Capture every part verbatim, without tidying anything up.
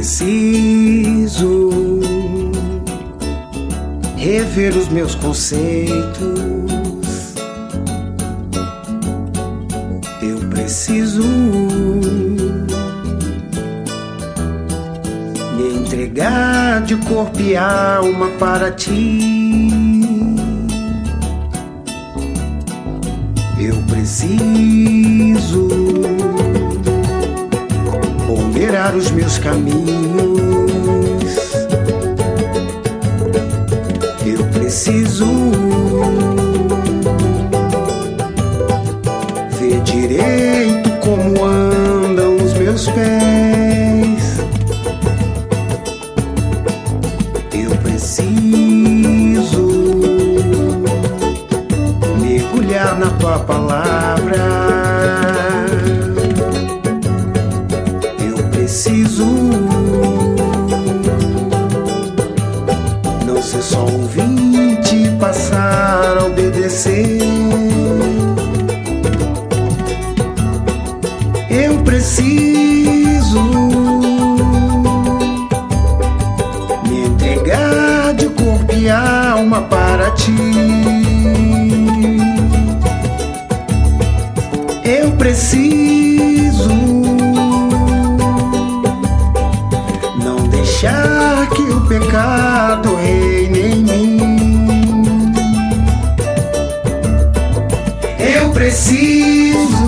preciso rever os meus conceitos. Eu preciso me entregar de corpo e alma para ti. Eu preciso ponderar os meus caminhos. Eu preciso ver direito como andam os meus pés. Eu preciso mergulhar na tua palavra. Eu preciso não ser só ouvinte e passar a obedecer. Eu preciso me entregar de corpo e alma para ti. Eu preciso não deixar que o pecado reine em mim. Eu preciso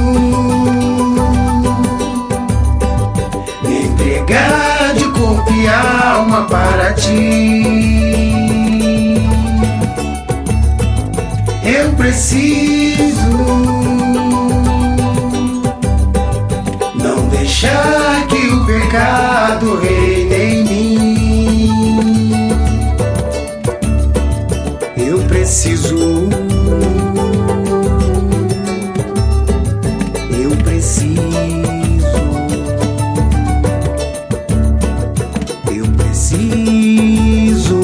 me entregar de corpo e alma para ti. Eu preciso não deixar que o pecado reine em mim. Eu preciso, eu preciso, eu preciso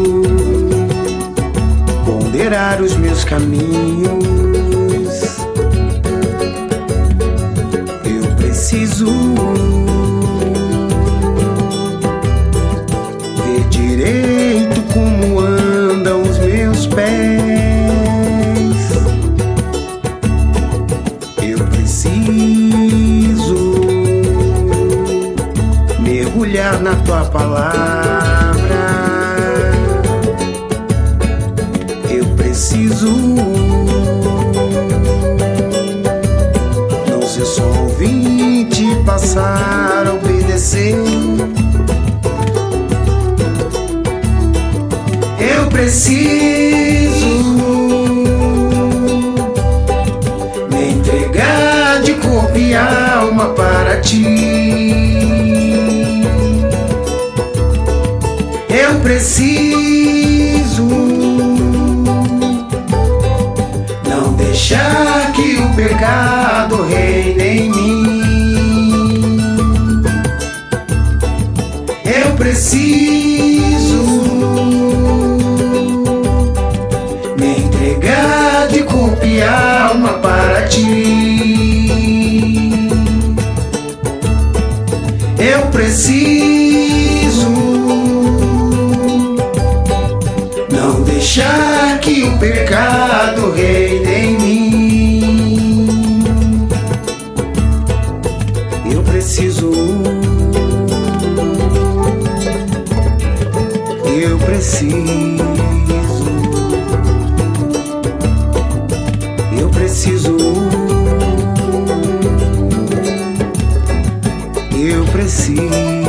ponderar os meus caminhos. Eu preciso ver direito como andam os meus pés. Eu preciso mergulhar na tua palavra. Eu preciso não ser só ouvinte e passar a obedecer. Eu preciso me entregar de corpo e alma para ti. Eu preciso não deixar que o pecado reine em mim. Eu preciso me entregar de corpo e alma para ti. Eu preciso não deixar que o pecado reine em mim. Eu preciso, eu preciso, eu preciso, eu preciso.